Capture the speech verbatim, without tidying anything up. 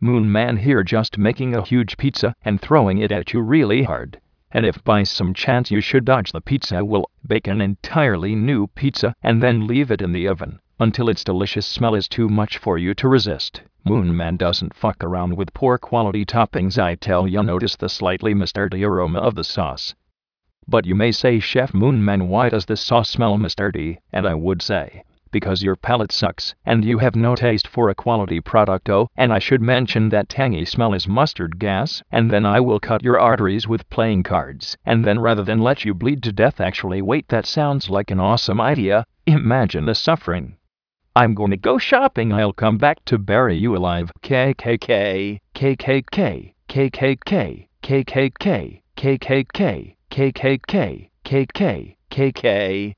Moon Man here just making a huge pizza and throwing it at you really hard. And if by some chance you should dodge the pizza, will bake an entirely new pizza and then leave it in the oven until its delicious smell is too much for you to resist. Moon Man doesn't fuck around with poor quality toppings, I tell ya. Notice the slightly mustardy aroma of the sauce. But you may say, Chef Moon Man, why does this sauce smell mustardy? And I would say, because your palate sucks and you have no taste for a quality product. Oh, and I should mention that tangy smell is mustard gas, and then I will cut your arteries with playing cards, and then rather than let you bleed to death, actually wait, that sounds like an awesome idea. Imagine the suffering. I'm going to go shopping. I'll come back to bury you alive. K K K, K K K, K K K, K K K, K K K, K K K, K K K, K K.